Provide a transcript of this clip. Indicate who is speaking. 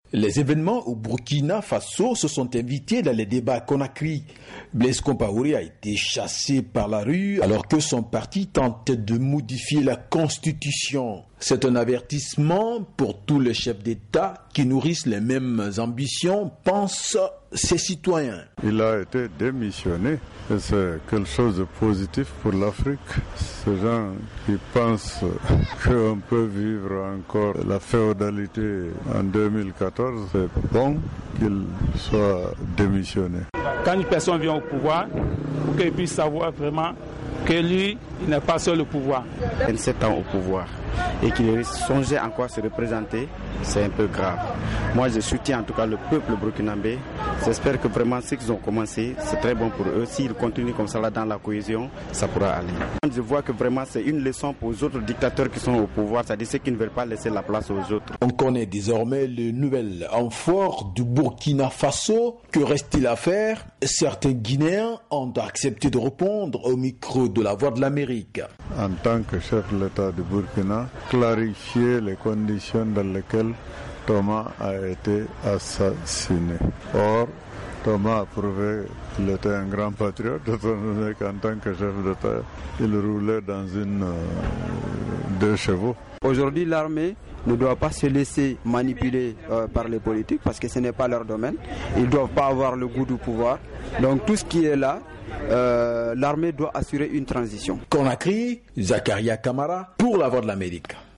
Speaker 1: Les événements au Burkina Faso se sont invités dans les débats à Conakry. Blaise Compaoré a été chassé par la rue alors que son parti tentait de modifier la constitution. C'est un avertissement pour tous les chefs d'État qui nourrissent les mêmes ambitions, pensent ses citoyens.
Speaker 2: Il a été démissionné et c'est quelque chose de positif pour l'Afrique. Ces gens qui pensent qu'on peut vivre encore la féodalité en 2014, c'est bon qu'il soit démissionné.
Speaker 3: Quand une personne vient au pouvoir, pour qu'il puisse savoir vraiment que lui, il n'est pas seul au pouvoir.
Speaker 4: 27 ans au pouvoir et qu'il songeait encore à se représenter, c'est un peu grave. Moi, je soutiens en tout cas le peuple burkinabé. J'espère que vraiment ce qu'ils ont commencé, c'est très bon pour eux. S'ils continuent comme ça là dans la cohésion, ça pourra aller. Je vois que vraiment c'est une leçon pour les autres dictateurs qui sont au pouvoir, c'est-à-dire ceux qui ne veulent pas laisser la place aux autres.
Speaker 1: On connaît désormais le nouvel amphore du Burkina Faso. Que reste-t-il à faire? Certains Guinéens ont accepté de répondre au micro de la Voix de l'Amérique.
Speaker 2: En tant que chef de l'État du Burkina, clarifier les conditions dans lesquelles Thomas a été assassiné. Or, Thomas a prouvé qu'il était un grand patriote, étant donné qu'en tant que chef d'État, il roulait dans une 2 chevaux.
Speaker 5: Aujourd'hui, l'armée ne doit pas se laisser manipuler par les politiques parce que ce n'est pas leur domaine. Ils ne doivent pas avoir le goût du pouvoir. Donc tout ce qui est là, l'armée doit assurer une transition.
Speaker 1: Conakry, Zakaria Kamara pour la Voix de l'Amérique.